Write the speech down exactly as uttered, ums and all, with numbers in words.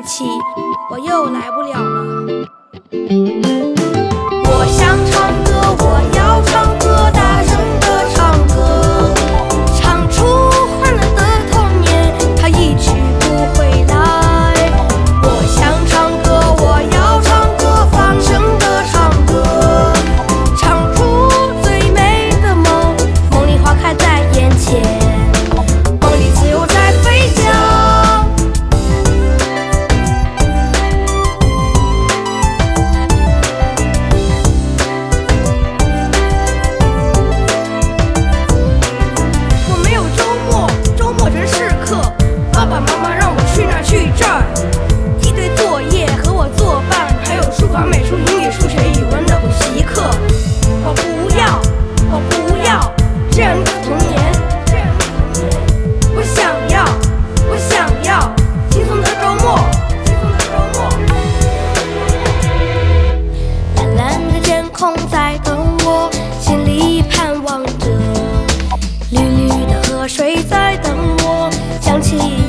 起，我又来不了了。 我想唱歌，我要唱歌，大声地唱歌， 唱出欢乐的童年，它一去不回来。 我想唱歌，我要唱歌，放声地唱歌， 唱出最美的梦，梦里花开在眼前， 梦里自由在飞翔。 我没有周末，周末真是课，爸爸妈妈让我去那儿去这儿，一堆作业和我作伴，还有书法、美术、英语、数学、语文的补习课。我不要，我不要这样的童年，这样的童年。我想要，我想要轻松的周末，轻松的周末。蓝蓝的天空在等我，心里盼望着，绿绿的河水在等我，想起